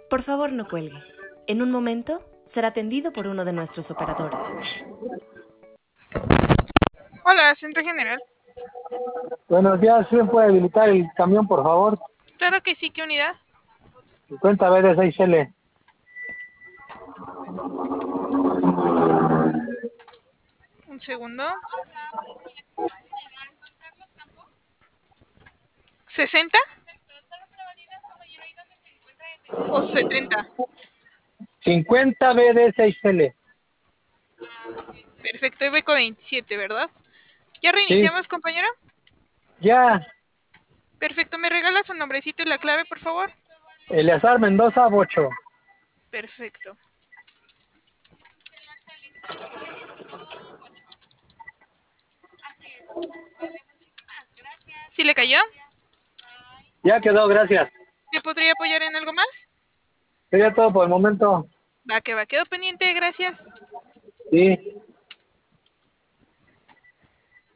Por favor, no cuelgue. En un momento será atendido por uno de nuestros operadores. Hola, Centro General. Buenos días, ¿sí me puede habilitar el camión, por favor? Claro que sí, ¿qué unidad? 50 BD6L. Un segundo. 60 o 70. 50 BD6L. Perfecto, Ibeco 27, ¿verdad? ¿Ya Sí, reiniciamos, compañero? ya. Perfecto, ¿me regala su nombrecito y la clave, por favor? Eleazar Mendoza, Bocho. Perfecto. ¿Sí le cayó? Ya quedó, gracias. ¿Le podría apoyar en algo más? Sería todo por el momento. Va, que va. Quedo pendiente, gracias. Sí.